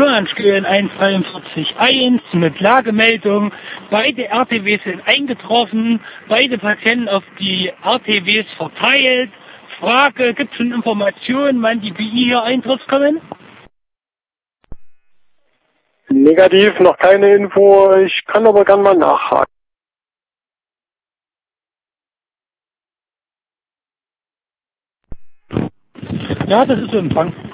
Hörenspielen 143.1 mit Lagemeldung. Beide RTWs sind eingetroffen, beide Patienten auf die RTWs verteilt. Frage, gibt es schon Informationen, wann die BI hier eintrifft kommen? Negativ, noch keine Info. Ich kann aber gern mal nachhaken. Ja, das ist so Empfang.